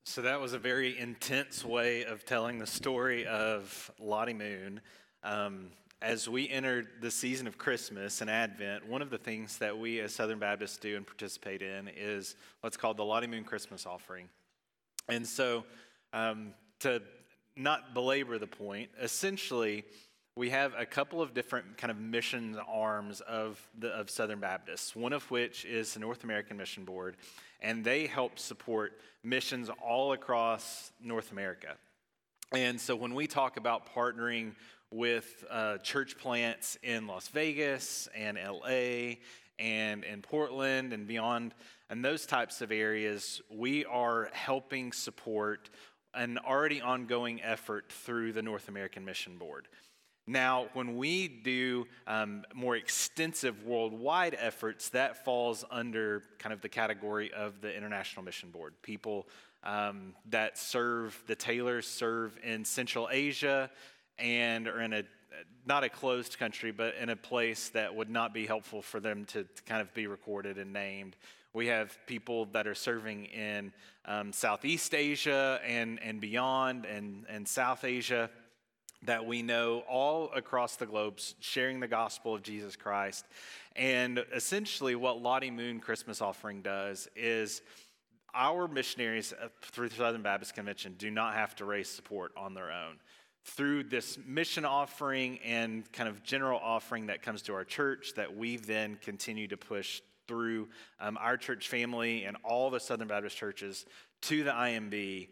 So that was a very intense way of telling the story of Lottie Moon. As we entered the season of Christmas and Advent, one of the things that we as Southern Baptists do and participate in is what's called the Lottie Moon Christmas Offering. And so to not belabor the point, essentially we have a couple of different kind of mission arms of Southern Baptists, one of which is the North American Mission Board, and they help support missions all across North America. And so when we talk about partnering with church plants in Las Vegas and LA and in Portland and beyond, and those types of areas, we are helping support an already ongoing effort through the North American Mission Board. Now, when we do more extensive worldwide efforts, that falls under kind of the category of the International Mission Board. People that serve, the Taylors serve in Central Asia and are in not a closed country, but in a place that would not be helpful for them to kind of be recorded and named. We have people that are serving in Southeast Asia and beyond and South Asia that we know all across the globe, sharing the gospel of Jesus Christ. And essentially what Lottie Moon Christmas Offering does is our missionaries through the Southern Baptist Convention do not have to raise support on their own. Through this mission offering and kind of general offering that comes to our church that we then continue to push through our church family and all the Southern Baptist churches to the IMB,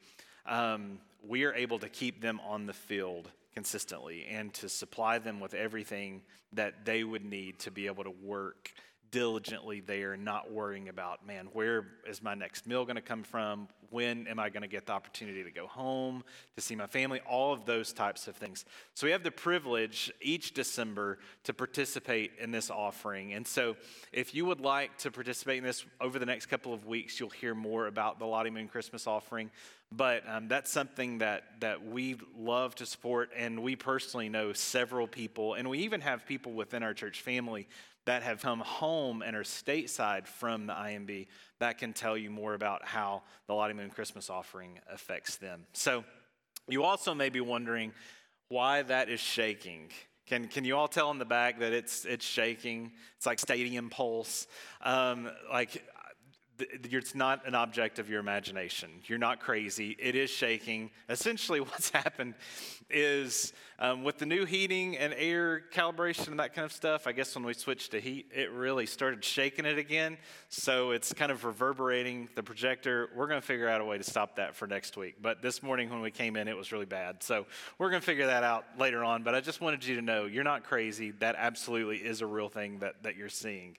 we are able to keep them on the field consistently and to supply them with everything that they would need to be able to work diligently there, not worrying about, man, where is my next meal going to come from? When am I going to get the opportunity to go home, to see my family? All of those types of things. So we have the privilege each December to participate in this offering. And so if you would like to participate in this over the next couple of weeks, you'll hear more about the Lottie Moon Christmas Offering. But that's something that we love to support, and we personally know several people, and we even have people within our church family that have come home and are stateside from the IMB that can tell you more about how the Lottie Moon Christmas Offering affects them. So you also may be wondering why that is shaking. Can you all tell in the back that it's shaking? It's like stadium pulse. It's not an object of your imagination. You're not crazy. It is shaking. Essentially what's happened is with the new heating and air calibration and that kind of stuff, I guess when we switched to heat, it really started shaking it again. So it's kind of reverberating the projector. We're going to figure out a way to stop that for next week. But this morning when we came in, it was really bad. So we're going to figure that out later on. But I just wanted you to know you're not crazy. That absolutely is a real thing that you're seeing.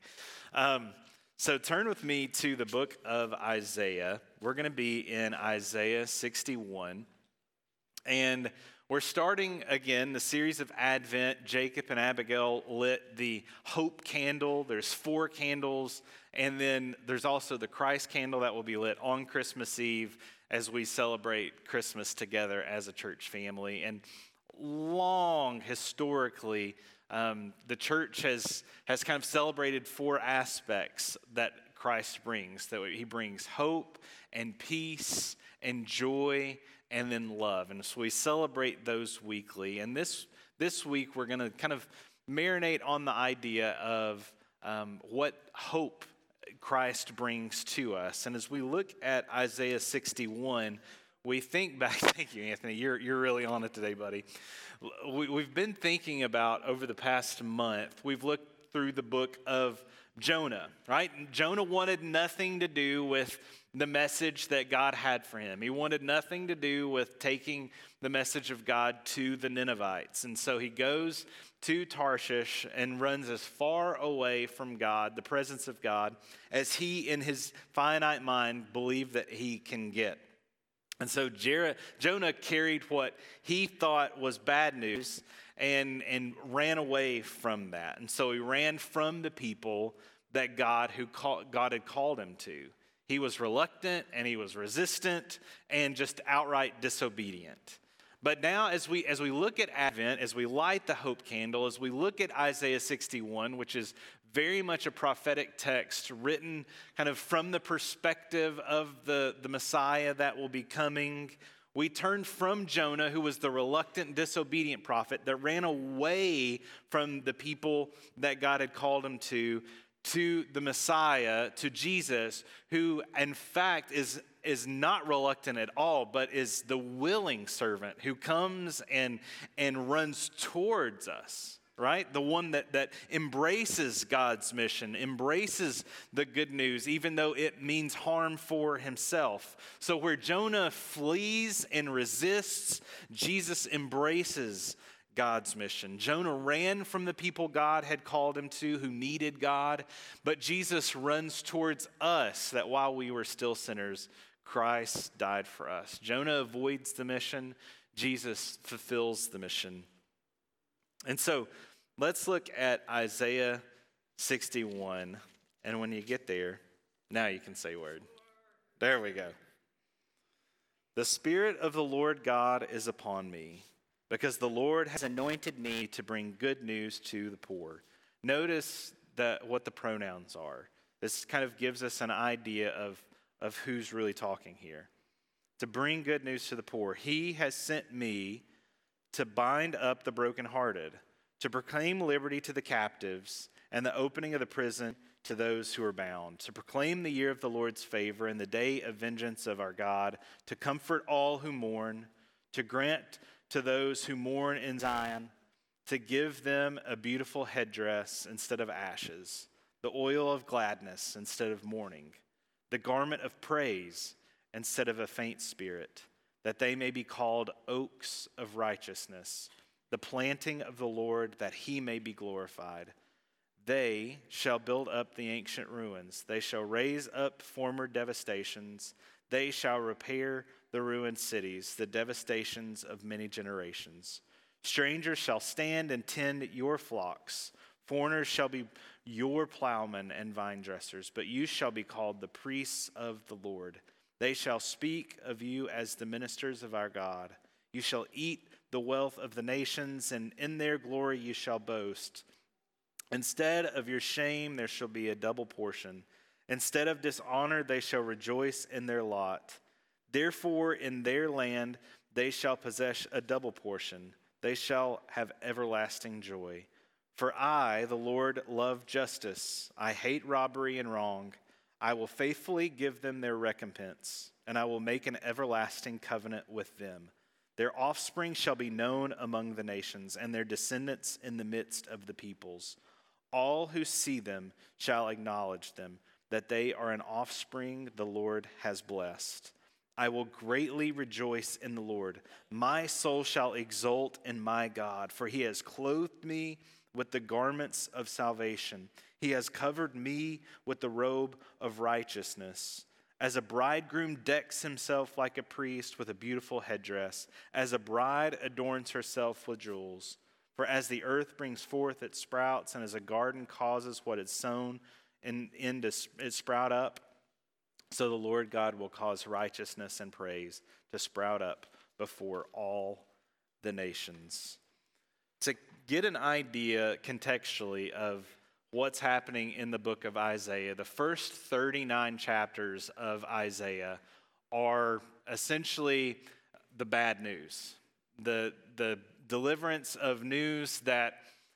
So turn with me to the book of Isaiah. We're going to be in Isaiah 61. And we're starting again the series of Advent. Jacob and Abigail lit the hope candle. There's 4 candles. And then there's also the Christ candle that will be lit on Christmas Eve as we celebrate Christmas together as a church family. And long historically, the church has kind of celebrated 4 aspects that Christ brings. That he brings hope and peace and joy and then love. And so we celebrate those weekly. And this week we're going to kind of marinate on the idea of what hope Christ brings to us. And as we look at Isaiah 61, we think back. Thank you, Anthony. You're really on it today, buddy. We've been thinking about over the past month, we've looked through the book of Jonah, right? Jonah wanted nothing to do with the message that God had for him. He wanted nothing to do with taking the message of God to the Ninevites. And so he goes to Tarshish and runs as far away from God, the presence of God, as he in his finite mind believed that he can get. And so Jonah carried what he thought was bad news and ran away from that. And so he ran from the people that God had called him to. He was reluctant and he was resistant and just outright disobedient. But now as we look at Advent, as we light the hope candle, as we look at Isaiah 61, which is very much a prophetic text written kind of from the perspective of the Messiah that will be coming. We turn from Jonah, who was the reluctant, disobedient prophet that ran away from the people that God had called him to the Messiah, to Jesus, who in fact is not reluctant at all, but is the willing servant who comes and runs towards us. Right? The one that embraces God's mission, embraces the good news, even though it means harm for himself. So where Jonah flees and resists, Jesus embraces God's mission. Jonah ran from the people God had called him to, who needed God, but Jesus runs towards us, that while we were still sinners, Christ died for us. Jonah avoids the mission. Jesus fulfills the mission. And so, let's look at Isaiah 61, and when you get there, now you can say word. There we go. The Spirit of the Lord God is upon me, because the Lord has anointed me to bring good news to the poor. Notice what the pronouns are. This kind of gives us an idea of who's really talking here. To bring good news to the poor. He has sent me to bind up the brokenhearted, to proclaim liberty to the captives and the opening of the prison to those who are bound, to proclaim the year of the Lord's favor and the day of vengeance of our God, to comfort all who mourn, to grant to those who mourn in Zion, to give them a beautiful headdress instead of ashes, the oil of gladness instead of mourning, the garment of praise instead of a faint spirit, that they may be called oaks of righteousness, the planting of the Lord, that he may be glorified. They shall build up the ancient ruins. They shall raise up former devastations. They shall repair the ruined cities, the devastations of many generations. Strangers shall stand and tend your flocks. Foreigners shall be your plowmen and vine dressers, but you shall be called the priests of the Lord. They shall speak of you as the ministers of our God. You shall eat the wealth of the nations, and in their glory you shall boast. Instead of your shame, there shall be a double portion. Instead of dishonor, they shall rejoice in their lot. Therefore, in their land, they shall possess a double portion. They shall have everlasting joy. For I, the Lord, love justice. I hate robbery and wrong. I will faithfully give them their recompense, and I will make an everlasting covenant with them. Their offspring shall be known among the nations, and their descendants in the midst of the peoples. All who see them shall acknowledge them, that they are an offspring the Lord has blessed. I will greatly rejoice in the Lord. My soul shall exult in my God, for he has clothed me with the garments of salvation. He has covered me with the robe of righteousness. As a bridegroom decks himself like a priest with a beautiful headdress, as a bride adorns herself with jewels. For as the earth brings forth its sprouts, and as a garden causes what is sown to sprout up, so the Lord God will cause righteousness and praise to sprout up before all the nations. To get an idea contextually of what's happening in the book of Isaiah, the first 39 chapters of Isaiah are essentially the bad news, the deliverance of news that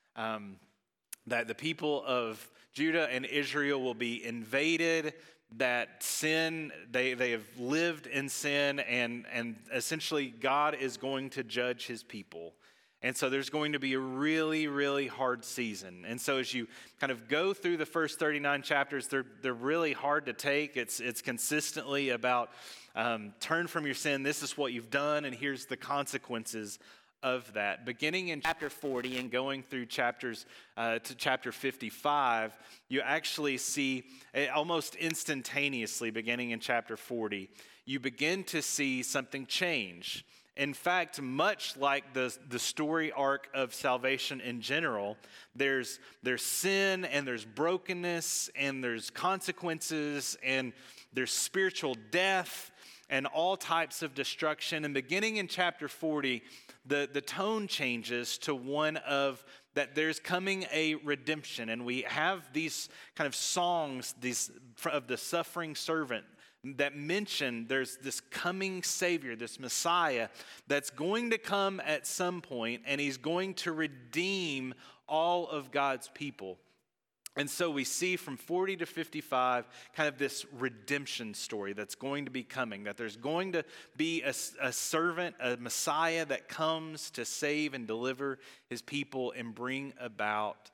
the people of Judah and Israel will be invaded, that sin, they have lived in sin, and essentially God is going to judge his people. And so there's going to be a really, really hard season. And so as you kind of go through the first 39 chapters, they're really hard to take. It's consistently about turn from your sin. This is what you've done, and here's the consequences of that. Beginning in chapter 40 and going through chapters to chapter 55, you actually see almost instantaneously, beginning in chapter 40, you begin to see something change. In fact, much like the story arc of salvation in general, there's sin and there's brokenness and there's consequences and there's spiritual death and all types of destruction. And beginning in chapter 40, the tone changes to one of that there's coming a redemption. And we have these kind of songs of the suffering servant that mention there's this coming Savior, this Messiah that's going to come at some point, and he's going to redeem all of God's people. And so we see from 40 to 55 kind of this redemption story that's going to be coming, that there's going to be a servant, a Messiah that comes to save and deliver his people and bring about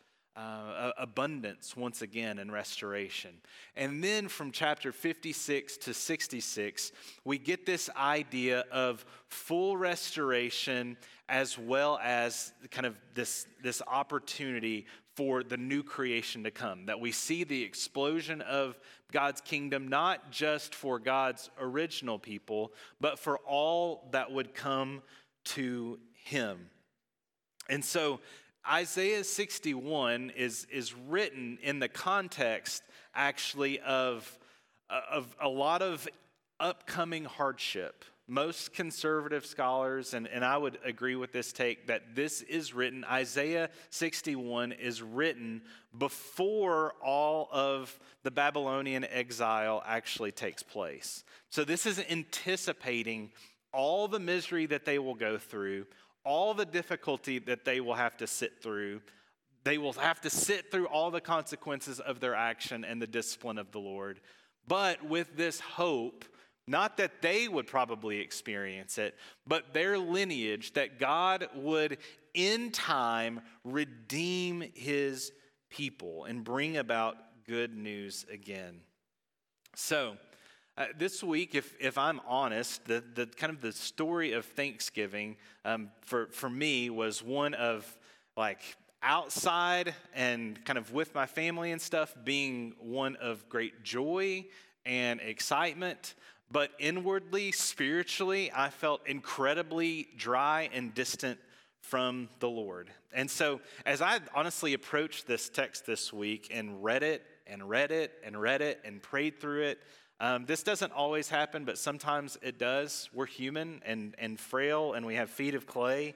abundance once again and restoration. And then from chapter 56 to 66, we get this idea of full restoration as well as kind of this opportunity for the new creation to come, that we see the explosion of God's kingdom, not just for God's original people, but for all that would come to him. And so Isaiah 61 is written in the context actually of a lot of upcoming hardship. Most conservative scholars, and I would agree with this take, that this is written, Isaiah 61 is written before all of the Babylonian exile actually takes place. So this is anticipating all the misery that they will go through, all the difficulty that they will have to sit through. They will have to sit through all the consequences of their action and the discipline of the Lord. But with this hope, not that they would probably experience it, but their lineage, that God would in time redeem his people and bring about good news again. So this week, if I'm honest, the kind of the story of Thanksgiving for me was one of like outside and kind of with my family and stuff being one of great joy and excitement. But inwardly, spiritually, I felt incredibly dry and distant from the Lord. And so as I honestly approached this text this week and read it and read it and read it and prayed through it, this doesn't always happen, but sometimes it does. We're human and frail, and we have feet of clay.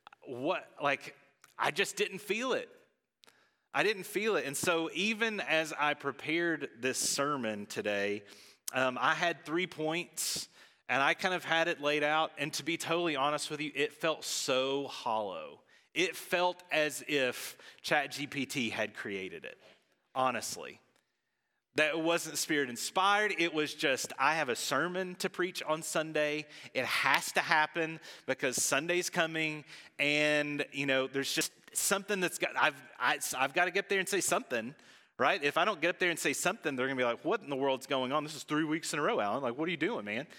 I just didn't feel it. I didn't feel it. And so even as I prepared this sermon today, I had 3 points, and I kind of had it laid out. And to be totally honest with you, it felt so hollow. It felt as if ChatGPT had created it, honestly. That it wasn't Spirit inspired. It was just, I have a sermon to preach on Sunday. It has to happen because Sunday's coming, and there's just something that's got. I've got to get there and say something. Right? If I don't get up there and say something, they're going to be like, what in the world's going on? This is 3 weeks in a row, Alan. Like, what are you doing, man?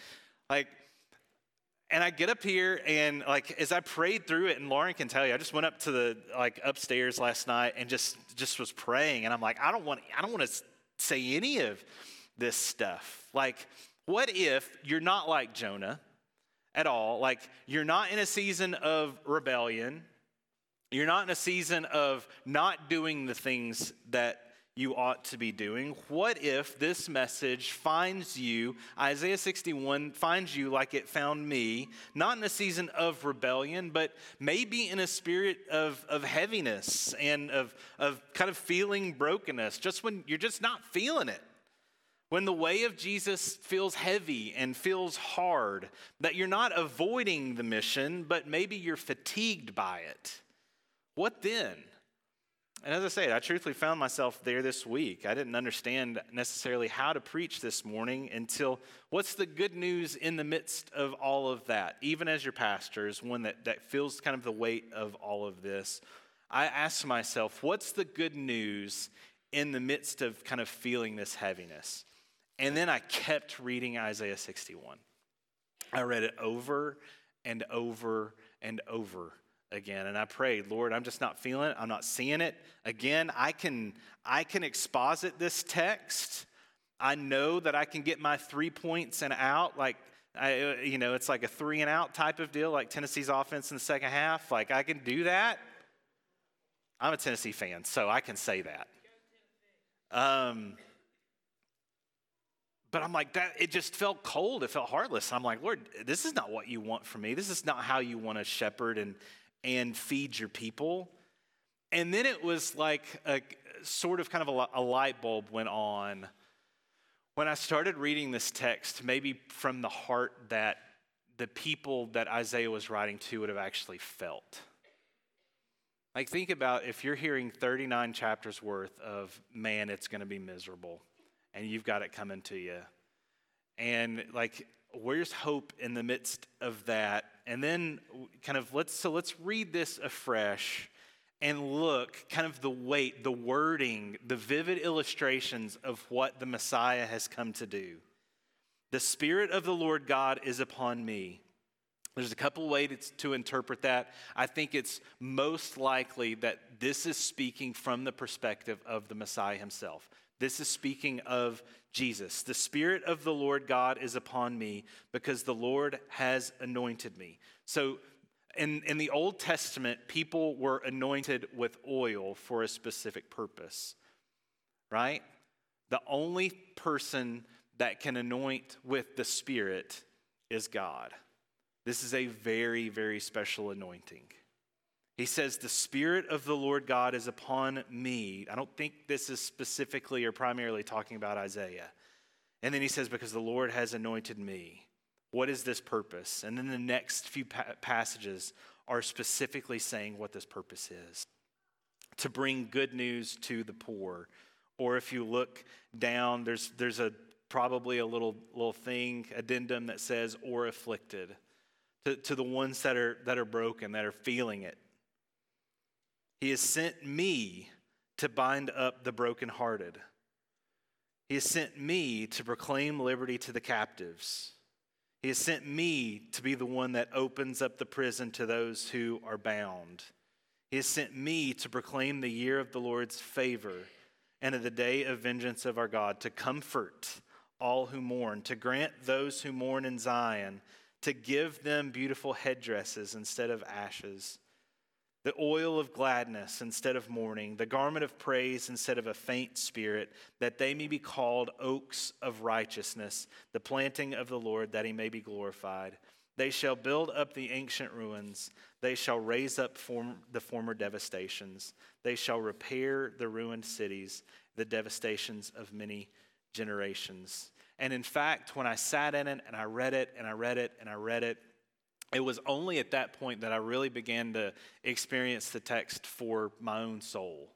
And I get up here and as I prayed through it, and Lauren can tell you, I just went up to the upstairs last night and just was praying. And I'm like, I don't want to say any of this stuff. What if you're not like Jonah at all? You're not in a season of rebellion. You're not in a season of not doing the things that you ought to be doing. What if this message finds you, Isaiah 61 finds you like it found me, not in a season of rebellion, but maybe in a spirit of heaviness and of kind of feeling brokenness, just when you're just not feeling it. When the way of Jesus feels heavy and feels hard, that you're not avoiding the mission, but maybe you're fatigued by it. What then? And as I say, I truthfully found myself there this week. I didn't understand necessarily how to preach this morning until what's the good news in the midst of all of that? Even as your pastor, is one that feels kind of the weight of all of this. I asked myself, what's the good news in the midst of kind of feeling this heaviness? And then I kept reading Isaiah 61. I read it over and over and over again. And I prayed, Lord, I'm just not feeling it. I'm not seeing it. Again, I can exposit this text. I know that I can get my 3 points and out. It's like a 3 and out type of deal, like Tennessee's offense in the second half. I can do that. I'm a Tennessee fan, so I can say that. But I'm like, that it just felt cold. It felt heartless. I'm like, Lord, this is not what you want from me. This is not how you want to shepherd and feed your people. And then it was like a sort of kind of a light bulb went on when I started reading this text, maybe from the heart that the people that Isaiah was writing to would have actually felt. Like, think about if you're hearing 39 chapters worth of, man, it's going to be miserable, and you've got it coming to you. And like, where's hope in the midst of that? And then kind of let's read this afresh and look kind of the weight, the wording, the vivid illustrations of what the Messiah has come to do. The Spirit of the Lord God is upon me. There's a couple ways to interpret that. I think it's most likely that this is speaking from the perspective of the Messiah himself. This is speaking of Jesus. The Spirit of the Lord God is upon me because the Lord has anointed me. So in the Old Testament, people were anointed with oil for a specific purpose, right? The only person that can anoint with the Spirit is God. This is a very, very special anointing. He says, the Spirit of the Lord God is upon me. I don't think this is specifically or primarily talking about Isaiah. And then he says, because the Lord has anointed me. What is this purpose? And then the next few passages are specifically saying what this purpose is. To bring good news to the poor. Or if you look down, there's probably a little thing, addendum that says, or afflicted. To the ones that are broken, that are feeling it. He has sent me to bind up the brokenhearted. He has sent me to proclaim liberty to the captives. He has sent me to be the one that opens up the prison to those who are bound. He has sent me to proclaim the year of the Lord's favor and of the day of vengeance of our God, to comfort all who mourn, to grant those who mourn in Zion, to give them beautiful headdresses instead of ashes, the oil of gladness instead of mourning, the garment of praise instead of a faint spirit, that they may be called oaks of righteousness, the planting of the Lord, that he may be glorified. They shall build up the ancient ruins. They shall raise up the former devastations. They shall repair the ruined cities, the devastations of many generations. And in fact, when I sat in it and I read it and I read it and I read it, it was only at that point that I really began to experience the text for my own soul.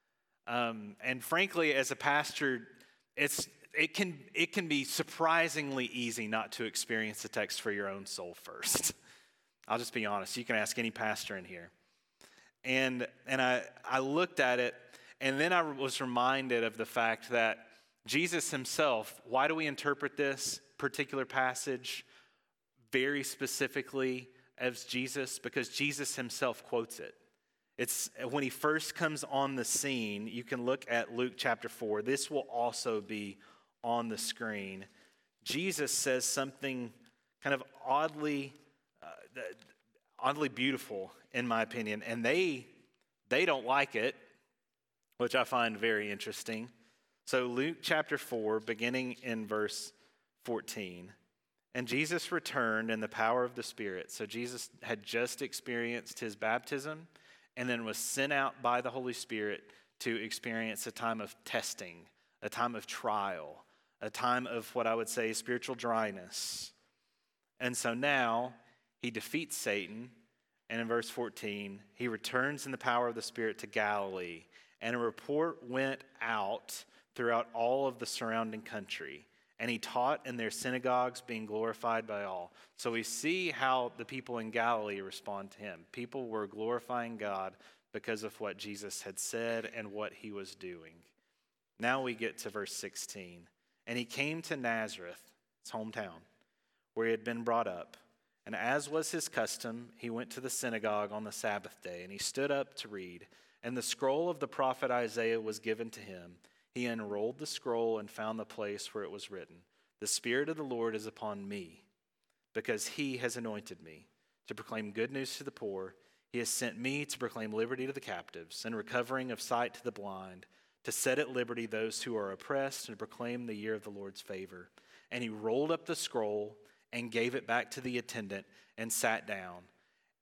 And frankly, as a pastor, it can be surprisingly easy not to experience the text for your own soul first. I'll just be honest. You can ask any pastor in here. And I looked at it, and then I was reminded of the fact that Jesus himself, why do we interpret this particular passage very specifically as Jesus? Because Jesus himself quotes it. It's when he first comes on the scene. You can look at Luke chapter 4. This will also be on the screen. Jesus says something kind of oddly beautiful, in my opinion, and they don't like it, which I find very interesting. So Luke chapter 4, beginning in verse 14. And Jesus returned in the power of the Spirit. So Jesus had just experienced his baptism and then was sent out by the Holy Spirit to experience a time of testing, a time of trial, a time of what I would say spiritual dryness. And so now he defeats Satan. And in verse 14, he returns in the power of the Spirit to Galilee. And a report went out throughout all of the surrounding country. And he taught in their synagogues, being glorified by all. So we see how the people in Galilee respond to him. People were glorifying God because of what Jesus had said and what he was doing. Now we get to verse 16. And he came to Nazareth, his hometown, where he had been brought up. And as was his custom, he went to the synagogue on the Sabbath day, and he stood up to read. And the scroll of the prophet Isaiah was given to him. He unrolled the scroll and found the place where it was written, "The Spirit of the Lord is upon me, because he has anointed me to proclaim good news to the poor. He has sent me to proclaim liberty to the captives and recovering of sight to the blind, to set at liberty those who are oppressed, and to proclaim the year of the Lord's favor." And he rolled up the scroll and gave it back to the attendant and sat down.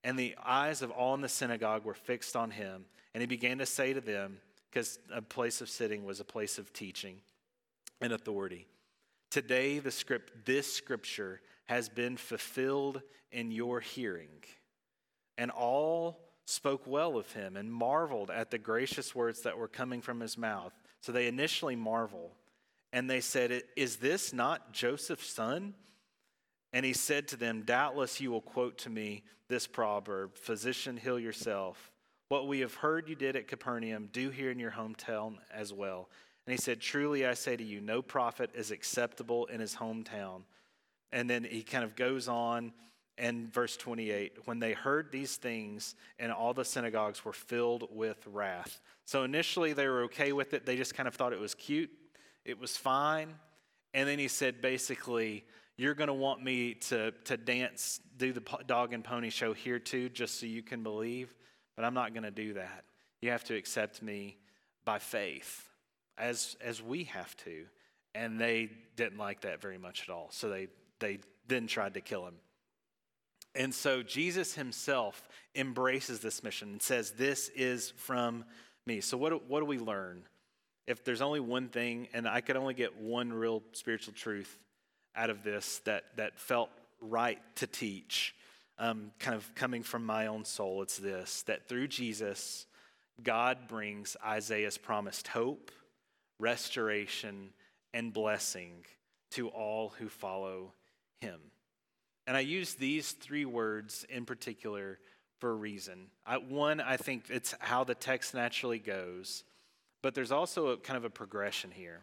And the eyes of all in the synagogue were fixed on him. And he began to say to them, because a place of sitting was a place of teaching and authority, today this scripture has been fulfilled in your hearing. And all spoke well of him and marveled at the gracious words that were coming from his mouth. So they initially marvel. And they said, is this not Joseph's son? And he said to them, doubtless you will quote to me this proverb, physician, heal yourself. What we have heard you did at Capernaum, do here in your hometown as well. And he said, truly I say to you, no prophet is acceptable in his hometown. And then he kind of goes on, and verse 28, when they heard these things, and all the synagogues were filled with wrath. So initially they were okay with it. They just kind of thought it was cute. It was fine. And then he said, basically, you're going to want me to dance, do the dog and pony show here too, just so you can believe. But I'm not going to do that. You have to accept me by faith, as we have to. And they didn't like that very much at all. So they then tried to kill him. And so Jesus himself embraces this mission and says, this is from me. So what do we learn? If there's only one thing, and I could only get one real spiritual truth out of this that felt right to teach, kind of coming from my own soul, it's this, that through Jesus, God brings Isaiah's promised hope, restoration, and blessing to all who follow him. And I use these three words in particular for a reason. One, I think it's how the text naturally goes, but there's also a kind of a progression here.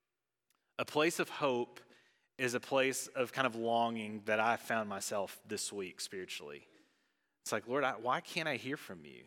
A place of hope is a place of kind of longing that I found myself this week spiritually. It's like, Lord, why can't I hear from you?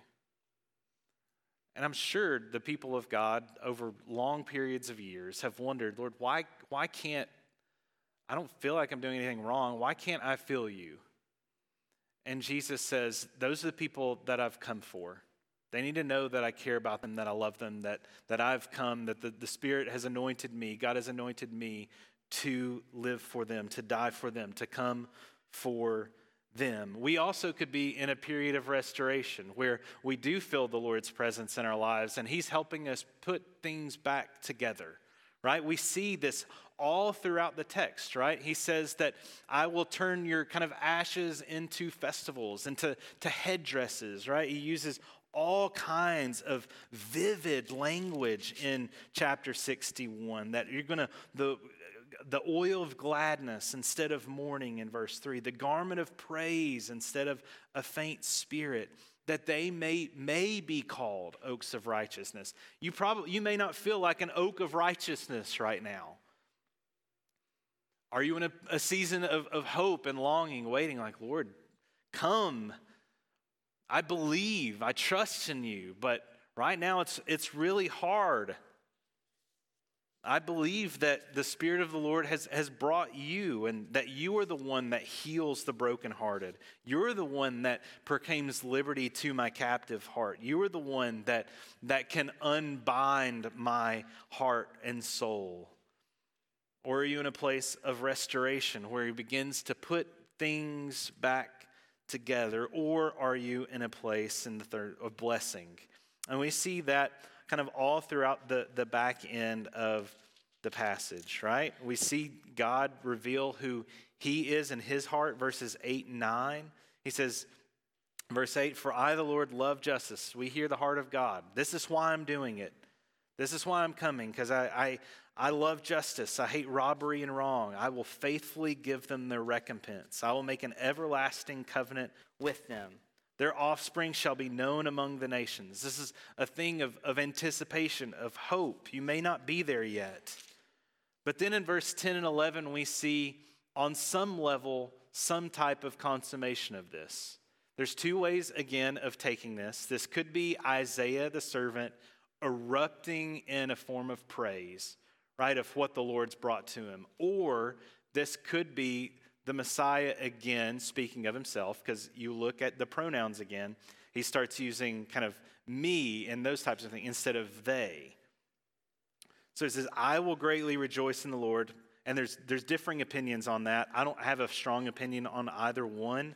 And I'm sure the people of God over long periods of years have wondered, Lord, why can't, I don't feel like I'm doing anything wrong. Why can't I feel you? And Jesus says, those are the people that I've come for. They need to know that I care about them, that I love them, that I've come, that the Spirit has anointed me, God has anointed me to live for them, to die for them, to come for them. We also could be in a period of restoration where we do feel the Lord's presence in our lives and he's helping us put things back together, right? We see this all throughout the text, right? He says that I will turn your kind of ashes into festivals, into headdresses, right? He uses all kinds of vivid language in chapter 61 that you're going to, the oil of gladness instead of mourning in verse 3, the garment of praise instead of a faint spirit, that they may be called oaks of righteousness. You may not feel like an oak of righteousness right now. Are you in a season of hope and longing, waiting like, Lord, come. I believe, I trust in you, but right now it's really hard. I believe that the Spirit of the Lord has brought you and that you are the one that heals the brokenhearted. You're the one that proclaims liberty to my captive heart. You are the one that can unbind my heart and soul. Or are you in a place of restoration where he begins to put things back together? Or are you in a place in the third of blessing? And we see that kind of all throughout the back end of the passage, right? We see God reveal who he is in his heart, verses 8 and 9. He says, verse 8, for I, the Lord, love justice. We hear the heart of God. This is why I'm doing it. This is why I'm coming, because I love justice. I hate robbery and wrong. I will faithfully give them their recompense. I will make an everlasting covenant with them. Their offspring shall be known among the nations. This is a thing of anticipation, of hope. You may not be there yet. But then in verse 10 and 11, we see on some level, some type of consummation of this. There's two ways, again, of taking this. This could be Isaiah the servant erupting in a form of praise, right, of what the Lord's brought to him. Or this could be the Messiah again speaking of himself, because you look at the pronouns again, he starts using kind of me and those types of things instead of they. So it says, I will greatly rejoice in the Lord. And there's differing opinions on that. I don't have a strong opinion on either one.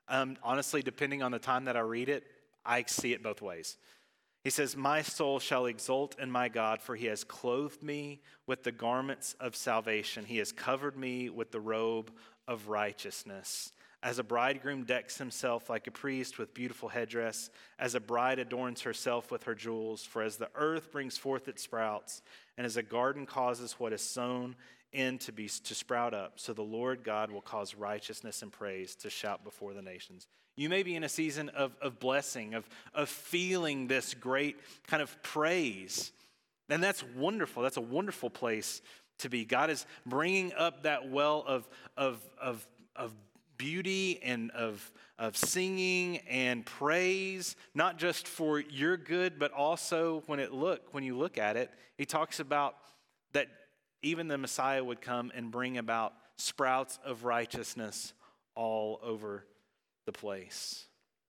Honestly, depending on the time that I read it, I see it both ways. He says, "My soul shall exult in my God, for he has clothed me with the garments of salvation. He has covered me with the robe of righteousness. As a bridegroom decks himself like a priest with beautiful headdress, as a bride adorns herself with her jewels, for as the earth brings forth its sprouts, and as a garden causes what is sown in to sprout up, so the Lord God will cause righteousness and praise to shout before the nations." You may be in a season of blessing, of feeling this great kind of praise. And that's wonderful. That's a wonderful place to be. God is bringing up that well of beauty and of singing and praise, not just for your good, but also when you look at it, he talks about that even the Messiah would come and bring about sprouts of righteousness all over the place.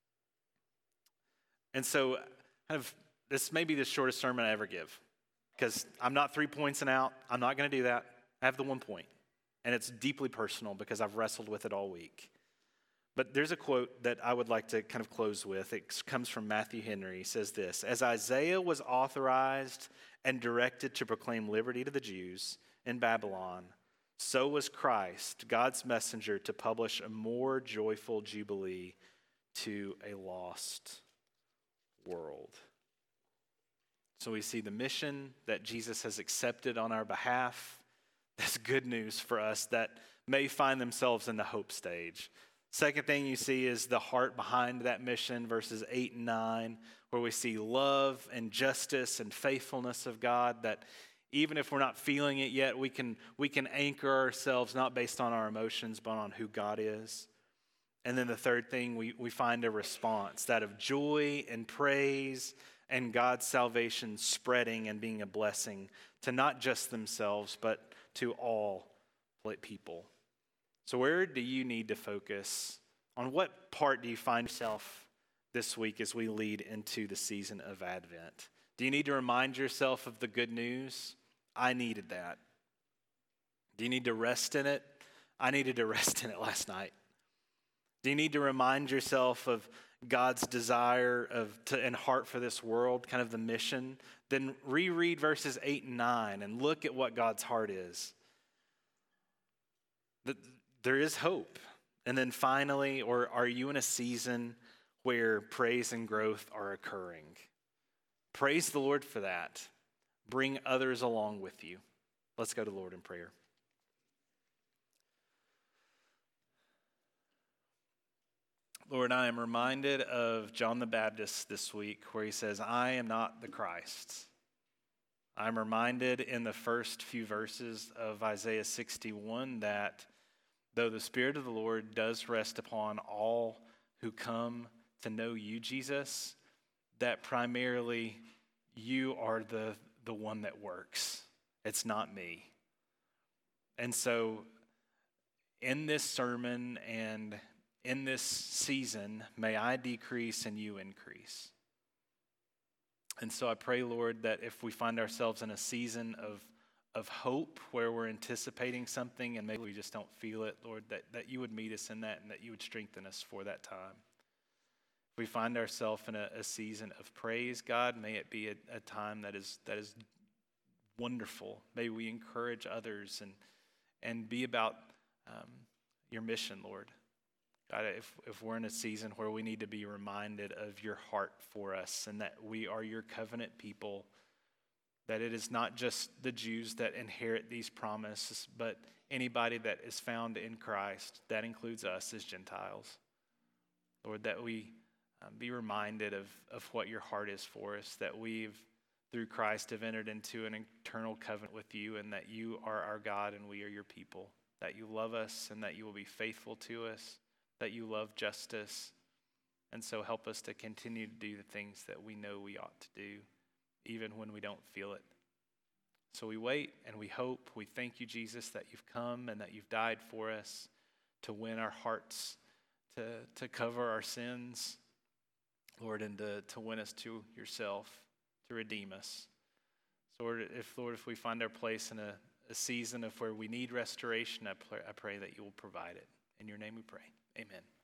And so this may be the shortest sermon I ever give, because I'm not 3 points and out. I'm not going to do that. I have the 1 point, and it's deeply personal because I've wrestled with it all week. But there's a quote that I would like to kind of close with. It comes from Matthew Henry. He says this: "As Isaiah was authorized and directed to proclaim liberty to the Jews in Babylon, so was Christ, God's messenger, to publish a more joyful jubilee to a lost world." So we see the mission that Jesus has accepted on our behalf. That's good news for us that may find themselves in the hope stage. Second thing you see is the heart behind that mission, verses 8 and 9, where we see love and justice and faithfulness of God, that even if we're not feeling it yet, we can anchor ourselves not based on our emotions, but on who God is. And then the third thing, we find a response, that of joy and praise and God's salvation spreading and being a blessing to not just themselves, but to all people. So where do you need to focus? On what part do you find yourself this week as we lead into the season of Advent? Do you need to remind yourself of the good news? I needed that. Do you need to rest in it? I needed to rest in it last night. Do you need to remind yourself of God's desire and heart for this world, kind of the mission? Then reread verses 8 and 9 and look at what God's heart is. There is hope. And then finally, or are you in a season where praise and growth are occurring? Praise the Lord for that. Bring others along with you. Let's go to the Lord in prayer. Lord, I am reminded of John the Baptist this week where he says, "I am not the Christ." I'm reminded in the first few verses of Isaiah 61 that though the Spirit of the Lord does rest upon all who come to know you, Jesus, that primarily you are the one that works. It's not me. And so in this sermon and in this season, may I decrease and you increase. And so I pray, Lord, that if we find ourselves in a season of hope where we're anticipating something and maybe we just don't feel it, Lord, that you would meet us in that and that you would strengthen us for that time. If we find ourselves in a season of praise, God, may it be a time that is wonderful. May we encourage others and be about your mission, Lord. God, if we're in a season where we need to be reminded of your heart for us and that we are your covenant people, that it is not just the Jews that inherit these promises, but anybody that is found in Christ, that includes us as Gentiles. Lord, that we be reminded of what your heart is for us, that we've, through Christ, have entered into an eternal covenant with you, and that you are our God and we are your people, that you love us and that you will be faithful to us, that you love justice. And so help us to continue to do the things that we know we ought to do, even when we don't feel it. So we wait and we hope. We thank you, Jesus, that you've come and that you've died for us to win our hearts, to cover our sins, Lord, and to win us to yourself, to redeem us. So Lord, if we find our place in a season of where we need restoration, I pray that you will provide it. In your name we pray. Amen.